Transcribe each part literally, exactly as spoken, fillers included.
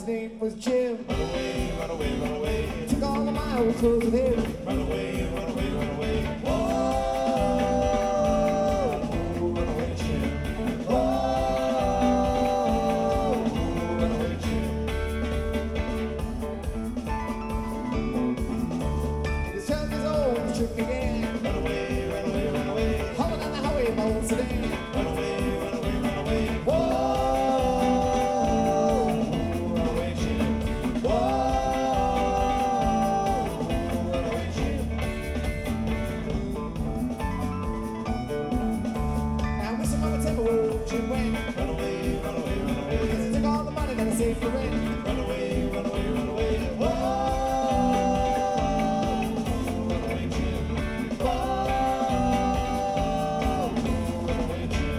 name was Jim. Run away, run away, run away. Took all of my old clothes with him. Run away, run away, run away. Whoa, Run away, Jim. whoa, Run away, Jim. the truck is old, the trick again. Run away, run away, run away. Hauling down the highway, my old sedan. Run away, run away, run away. Whoa, Run away, Jim. whoa. Run away, Jim. Now Mister Mama Temple, Jim went. Run away, run away, run away. Because he took all the money that I saved for rent. Run away, run away, run away. Whoa, Run away, Jim. whoa. Run away, Jim.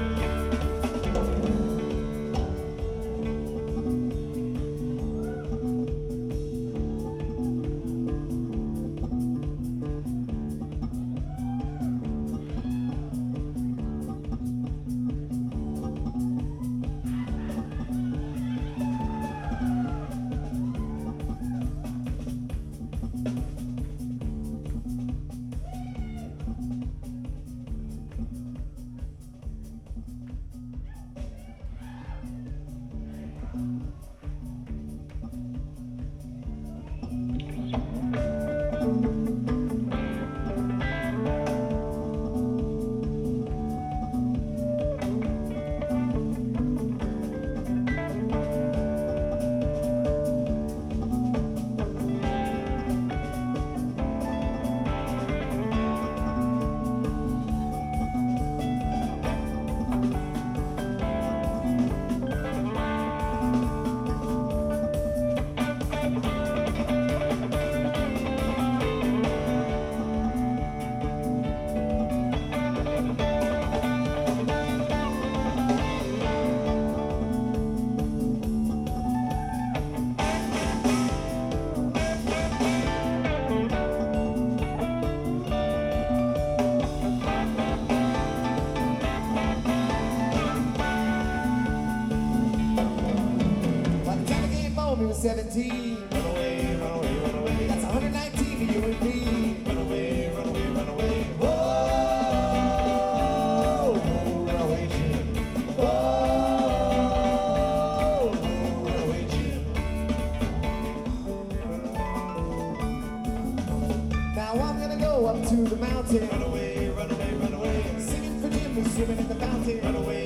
By the time I came home, he was seventeen. Run away, run away, run away. That's one hundred nineteen for you and me. Run away, run away, run away. Whoa, Run away, Jim. whoa. Run away, Jim. Now I'm gonna go up to the mountain, Run away, run away, run away. singing for Jim who's swimming in the fountain. Run away,